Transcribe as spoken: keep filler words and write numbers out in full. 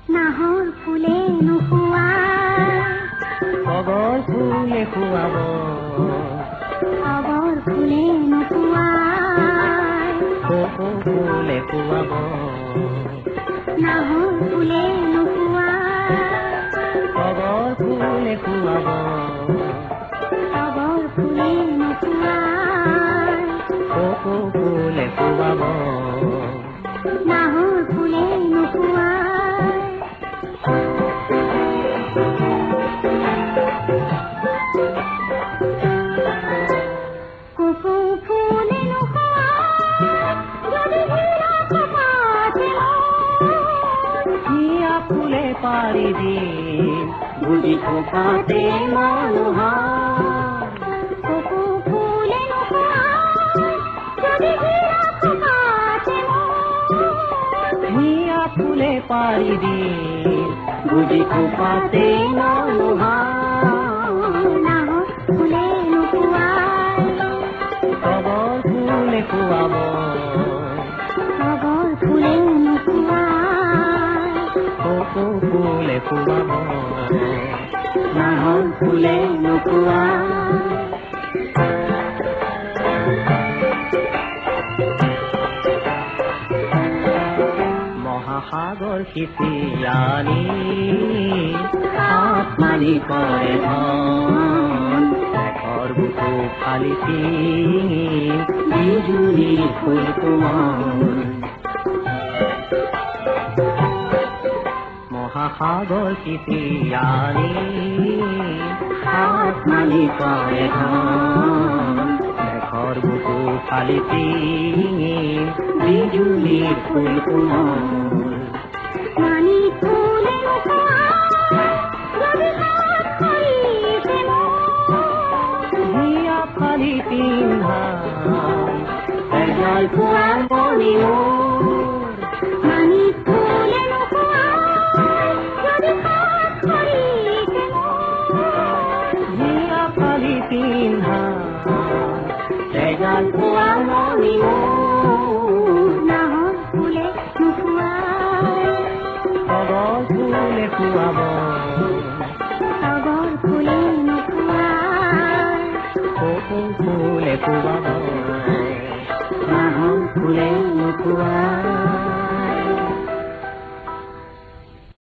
নাহৰ ফুলে নুশুৱাই তগৰ ফুলে খুৱাব তগৰ ফুলে নুশুৱাই কপৌ ফুলে খুৱাব নাহৰ ফুলে নুশুৱাই তগৰ ফুলে খুৱাব তগৰ ফুলে নুশুৱাই কপৌ ফুলে খুৱাব নাহৰ ফুলে নুশুৱাই কপৌ ফুলে নুশুৱাই যদি হীৰা কপাতে হিয়া ফুলে পাৰি দিম বুজি কপাতে মানুহৰ কপৌ ফুলে নুশুৱাই যদি হীৰা কপাতে হিয়া ফুলে পাৰি দিম বুজি কপাতে মানুহৰ নাহৰ ফুলে নুশুৱাই তগৰ ফুলে খুৱাব তগৰ ফুলে নুশুৱাই কপৌ ফুলে খুৱাব নাহৰ ফুলে নুশুৱাই মহাসাগৰ সিঁচি আনি হাত মাৰি কৰে ধন শেষৰ বুকু ফালি বিজুলী ফুল কোমল মহাসাগৰ সিঁচি আনি হাত মাৰি কৰে ধন শেষৰ বুকু ফালি বিজুলীৰ ফুল কোমল মানি ফুলে নুশুৱাই যদি হাত সৰিছে হিয়া ফালি পিন্ধা এডাল পোৱা মণি মানি ফুলে নুশুৱাই যদি হাত সৰিছে হিয়া ফালি পিন্ধা এডাল পোৱা মণি নাহৰ ফুলে নুশুৱাই তগৰ ফুলে খুৱাব তগৰ ফুলে নুশুৱাই কপৌ ফুলে খুৱাব নাহৰ ফুলে নুখুৱাব